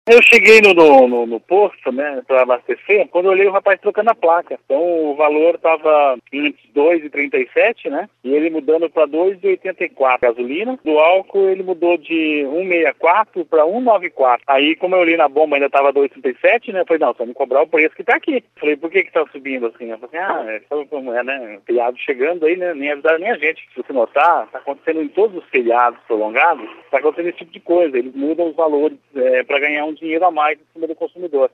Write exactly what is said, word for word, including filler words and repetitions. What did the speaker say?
Eu cheguei no, no, no, no posto, né, para abastecer, quando eu olhei o rapaz trocando a placa. Então o valor estava em dois reais e trinta e sete centavos, né, e ele mudando para dois reais e oitenta e quatro centavos. Gasolina, do álcool ele mudou de um real e sessenta e quatro para um real e noventa e quatro. Aí como eu olhei na bomba ainda estava dois reais e trinta e sete centavos, né, eu falei, não, só me cobrar o preço que está aqui. Eu falei, por que que está subindo assim? Eu falei, ah, é, sabe como é, né, feriado chegando aí, né, nem avisaram nem a gente. Se você notar, está acontecendo em todos os feriados prolongados, está acontecendo esse tipo de coisa, eles mudam os valores é, para ganhar um dinheiro a mais em cima do consumidor.